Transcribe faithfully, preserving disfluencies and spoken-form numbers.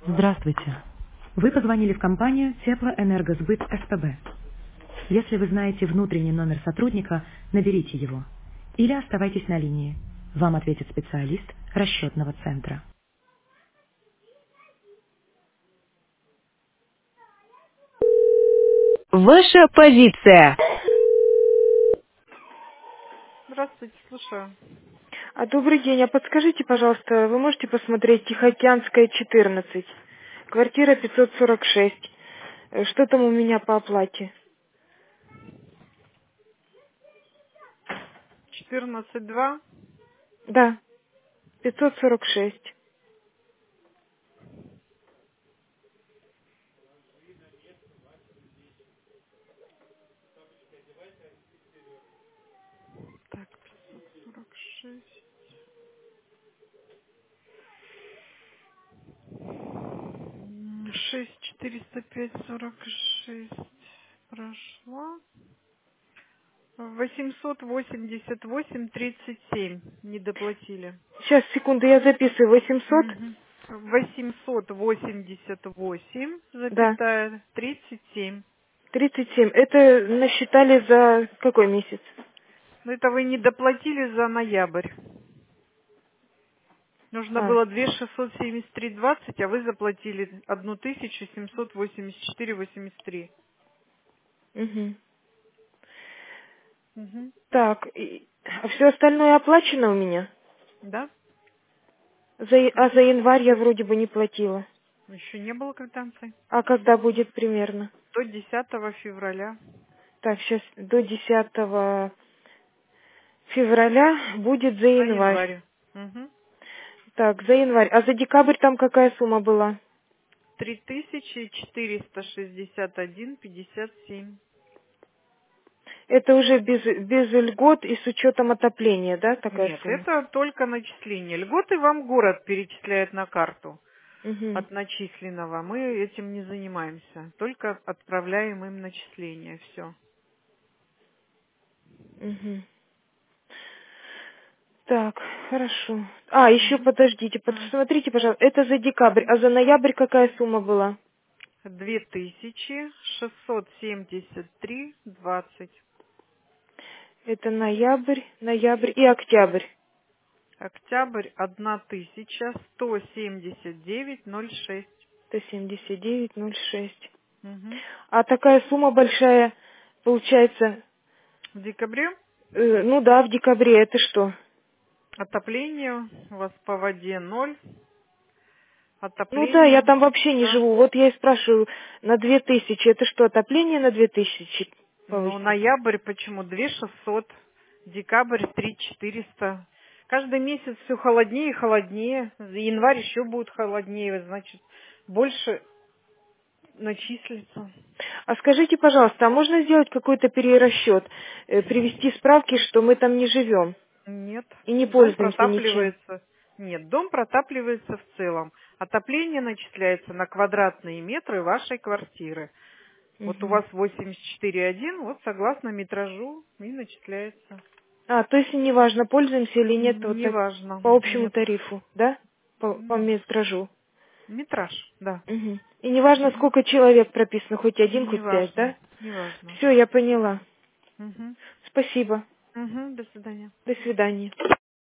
Здравствуйте. Вы позвонили в компанию Теплоэнергосбыт СПБ. Если вы знаете внутренний номер сотрудника, наберите его. Или оставайтесь на линии. Вам ответит специалист расчетного центра. Ваша позиция. Здравствуйте, слушаю. А добрый день, а подскажите, пожалуйста, вы можете посмотреть Тихоокеанская, четырнадцать, квартира пятьсот сорок шесть. Э, Что там у меня по оплате? четырнадцать два. Да, пятьсот сорок шесть. Так, пятьсот сорок шесть. шесть четыреста пять сорок шесть прошла. восемьсот восемьдесят восемь тридцать семь не доплатили. Сейчас, секунду, я записываю. восемьсот? Мгм. восемьсот восемьдесят восемь, Да, запятая, тридцать семь. тридцать семь. Это насчитали за какой месяц? Но это вы не доплатили за ноябрь. Нужно А, было две шестьсот семьдесят три двадцать, а вы заплатили одну тысячу семьсот восемьдесят четыре восемьдесят три. угу. Угу. Так, и- а все остальное оплачено у меня? Да? За, я- а за январь я вроде бы не платила. Еще не было квитанции. А когда будет примерно? До десятого февраля. Так, сейчас до десятого февраля будет за За январь. январь. Угу. Так, за январь. А за декабрь там какая сумма была? три тысячи четыреста шестьдесят один пятьдесят семь. Это уже без, без льгот и с учетом отопления, да, такая Нет, сумма? это только начисление. Льготы вам город перечисляет на карту Угу, от начисленного. Мы этим не занимаемся. Только отправляем им начисление. Все. угу. Так, хорошо. А, еще подождите, посмотрите, пожалуйста, это за декабрь, а за ноябрь какая сумма была? Две тысячи шестьсот семьдесят три двадцать. Это ноябрь, ноябрь и октябрь. Октябрь одна тысяча сто семьдесят девять ноль шесть. сто семьдесят девять ноль шесть. Мгм. А такая сумма большая, получается, В декабре э, ну да, в декабре, это что? отопление у вас по воде ноль. Ну да, я Отопление, там вообще не да. живу. Вот я и спрашиваю, на две тысячи, это что, отопление на две тысячи Ну, повысили? ноябрь почему? Две шестьсот. Декабрь три четыреста. Каждый месяц все холоднее и холоднее. Январь еще будет холоднее, значит, больше начислится. А скажите, пожалуйста, а можно сделать какой-то перерасчет, э, привести справки, что мы там не живем Нет. и не Дом пользуемся ничем? протапливается. Нет, дом протапливается в целом. Отопление начисляется на квадратные метры вашей квартиры. Вот у Мгм. вас восемьдесят четыре один, вот согласно метражу и начисляется. А, то есть неважно, пользуемся или нет, вот так, Неважно. по общему Нет. тарифу, да? По, по М, метражу. Метраж, да. Мгм. И неважно, сколько человек прописано, хоть один, хоть пять, Неважно. да? Неважно. Все, я поняла. Угу. Спасибо. Угу. До свидания. До свидания.